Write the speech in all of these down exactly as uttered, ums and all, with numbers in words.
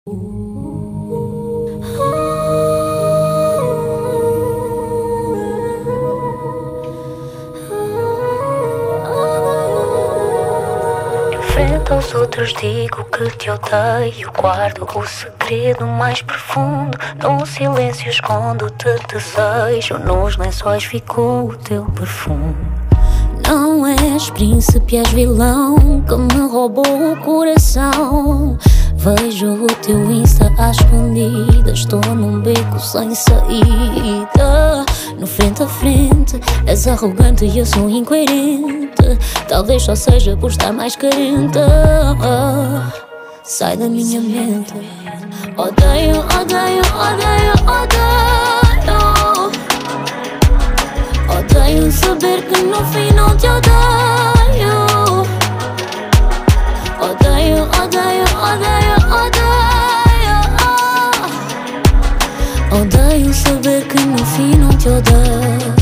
Frente aos outros digo que te odeio. Guardo o segredo mais profundo. No silêncio escondo-te desejo. Nos lençóis ficou o teu perfume. Não és príncipe, és vilão que me roubou o coração. Vejo o teu Insta às escondidas. Estou num beco sem saída. No frente a frente és arrogante e eu sou incoerente. Talvez só seja por estar mais carente. Sai da minha mente. Odeio, odeio, odeio, odeio. Odeio saber que no fim não te odeio. Odeio, odeio, odeio, odeio. Odeio saber que no fim não te odeio.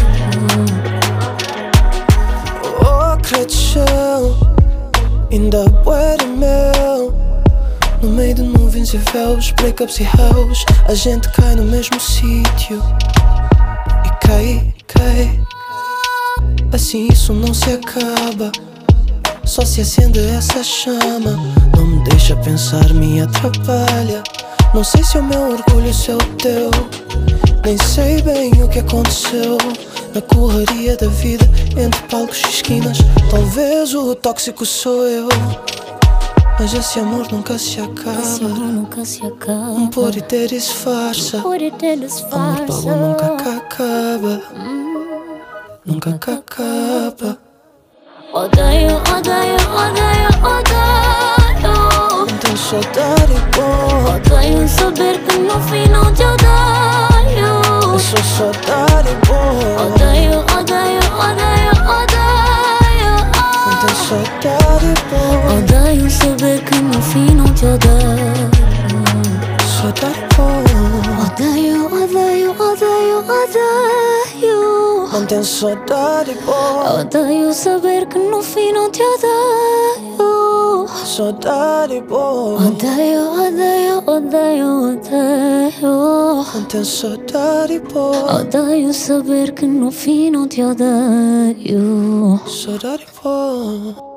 Oh, cresceu, ainda bué de meu. No meio de nuvens e véus, breakups e house, a gente cai no mesmo sítio. E cai, cai. Assim isso não se acaba. Só se acende essa chama. Não me deixa pensar, me atrapalha. Não sei se é o meu orgulho, se é o teu. Nem sei bem o que aconteceu. Na correria da vida, entre palcos e esquinas. Talvez o tóxico sou eu. Mas esse amor nunca se acaba. Esse amor nunca se acaba. Um por e ter disfarça. Por e ter disfarça. Amor pau nunca cá acaba. Nunca cá acaba. Odeio, odeio, odeio, odeio. Não tenho saudade boa. Odeio saber que no fim não te odeio. Eu sou saudade boa. Odeio, odeio, odeio, odeio. Não tenho saudade boa. Odeio saber que no fim não te odeio. Saudade boa. Odeio, odeio, odeio, odeio. Não tenho saudade boa. Odeio saber que no fim não te odeio. Saudade boa. Odeio, odeio, odeio, odeio. Não tenho saudade boa. Odeio saber que no fim não te odeio. Saudade boa.